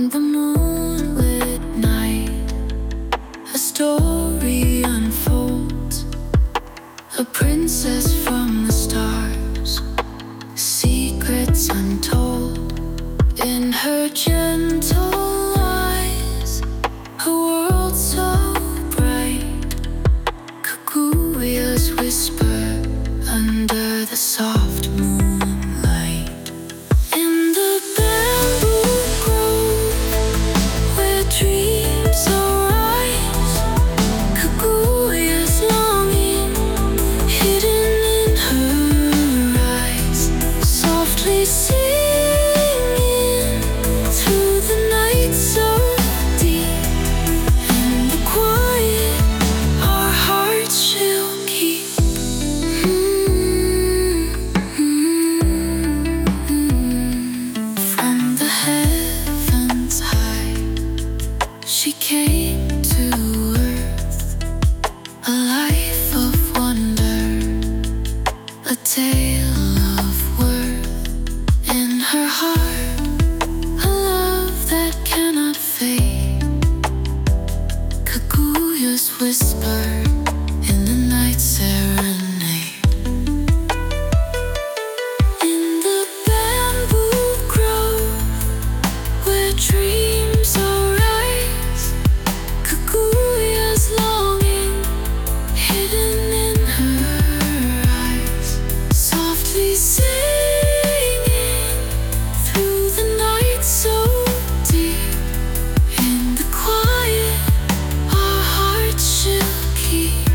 In the moonlit night, a story unfolds. A princess from the stars, secrets untold. In her gentle eyes, a world so bright. Kukuyas whisper under the soft moonlight. In the bamboo grove, where dreams arise, Kukuyas longing hidden in her eyes, softly singing through the night so deep. In the quiet, our hearts shall keep. From the heavens high, she came to earth, a life of wonder, a tale of worth. In her heart, a love that cannot fade. Kukuyas whisper in the night serenade. In the bamboo grove, where dreams arise, Kukuyas longing hidden in her eyes, softly singing through the night so deep. In the quiet, our hearts shall keep.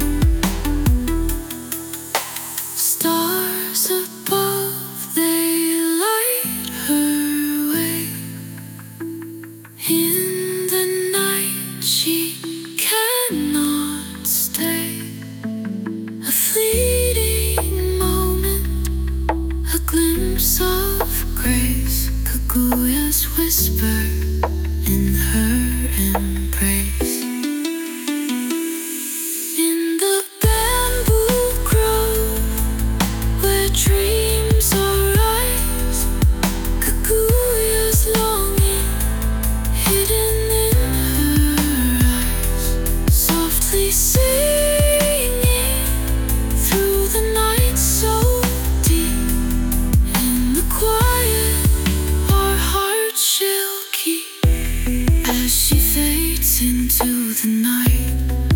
Stars above, they light her way. In the night, she cannot stay. A fleeting moment, a glimpse of grace. Kukuyas whisper in her embrace. In the bamboo grove, where dreams arise, Kukuyas longing hidden in her eyes, softly singing through the night so deep. In the quiet, our hearts shall keep. As she fades into the night,